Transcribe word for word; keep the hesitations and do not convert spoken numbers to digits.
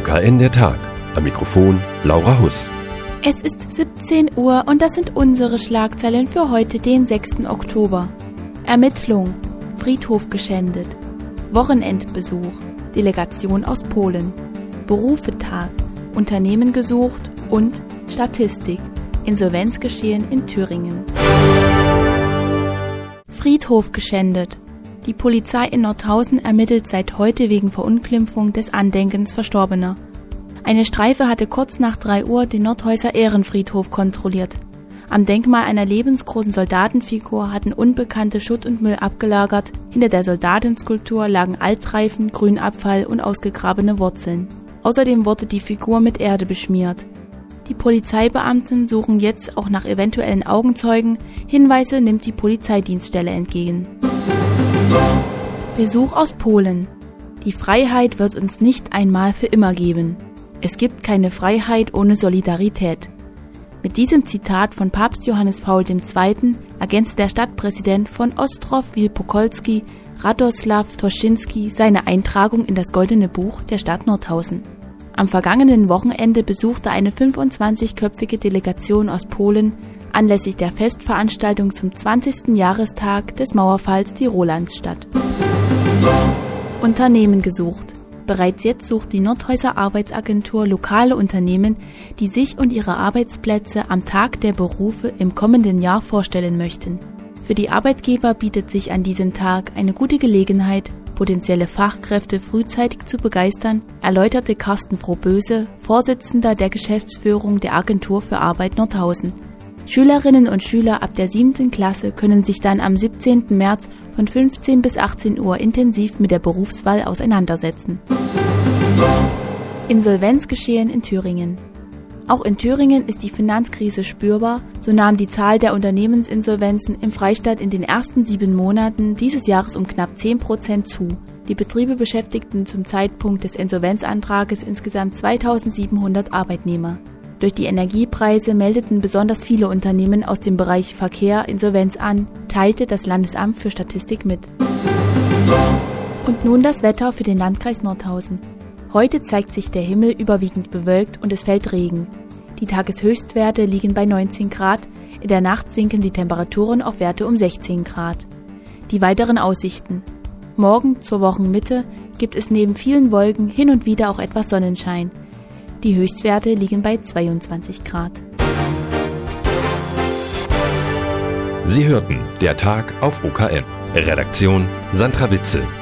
K N der Tag. Am Mikrofon Laura Huss. Es ist siebzehn Uhr und das sind unsere Schlagzeilen für heute, den sechsten Oktober. Ermittlung, Friedhof geschändet, Wochenendbesuch, Delegation aus Polen, Berufetag, Unternehmen gesucht und Statistik, Insolvenzgeschehen in Thüringen. Friedhof geschändet. Die Polizei in Nordhausen ermittelt seit heute wegen Verunglimpfung des Andenkens Verstorbener. Eine Streife hatte kurz nach drei Uhr den Nordhäuser Ehrenfriedhof kontrolliert. Am Denkmal einer lebensgroßen Soldatenfigur hatten Unbekannte Schutt und Müll abgelagert, hinter der Soldatenskulptur lagen Altreifen, Grünabfall und ausgegrabene Wurzeln. Außerdem wurde die Figur mit Erde beschmiert. Die Polizeibeamten suchen jetzt auch nach eventuellen Augenzeugen, Hinweise nimmt die Polizeidienststelle entgegen. Besuch aus Polen. Die Freiheit wird uns nicht einmal für immer geben. Es gibt keine Freiheit ohne Solidarität. Mit diesem Zitat von Papst Johannes Paul der Zweite. ergänzt der Stadtpräsident von Ostrów Wielkopolski, Radoslaw Toszynski, seine Eintragung in das Goldene Buch der Stadt Nordhausen. Am vergangenen Wochenende besuchte eine fünfundzwanzigköpfige Delegation aus Polen anlässlich der Festveranstaltung zum zwanzigsten Jahrestag des Mauerfalls die Rolandsstadt. Unternehmen gesucht. Bereits jetzt sucht die Nordhäuser Arbeitsagentur lokale Unternehmen, die sich und ihre Arbeitsplätze am Tag der Berufe im kommenden Jahr vorstellen möchten. Für die Arbeitgeber bietet sich an diesem Tag eine gute Gelegenheit, potenzielle Fachkräfte frühzeitig zu begeistern, erläuterte Carsten Frohböse, Vorsitzender der Geschäftsführung der Agentur für Arbeit Nordhausen. Schülerinnen und Schüler ab der siebten Klasse können sich dann am siebzehnten März von fünfzehn bis achtzehn Uhr intensiv mit der Berufswahl auseinandersetzen. Insolvenzgeschehen in Thüringen. Auch in Thüringen ist die Finanzkrise spürbar, so nahm die Zahl der Unternehmensinsolvenzen im Freistaat in den ersten sieben Monaten dieses Jahres um knapp zehn Prozent zu. Die Betriebe beschäftigten zum Zeitpunkt des Insolvenzantrages insgesamt zweitausendsiebenhundert Arbeitnehmer. Durch die Energiepreise meldeten besonders viele Unternehmen aus dem Bereich Verkehr Insolvenz an, teilte das Landesamt für Statistik mit. Und nun das Wetter für den Landkreis Nordhausen. Heute zeigt sich der Himmel überwiegend bewölkt und es fällt Regen. Die Tageshöchstwerte liegen bei neunzehn Grad, in der Nacht sinken die Temperaturen auf Werte um sechzehn Grad. Die weiteren Aussichten. Morgen zur Wochenmitte gibt es neben vielen Wolken hin und wieder auch etwas Sonnenschein. Die Höchstwerte liegen bei zweiundzwanzig Grad. Sie hörten der Tag auf O K N. Redaktion Sandra Witzel.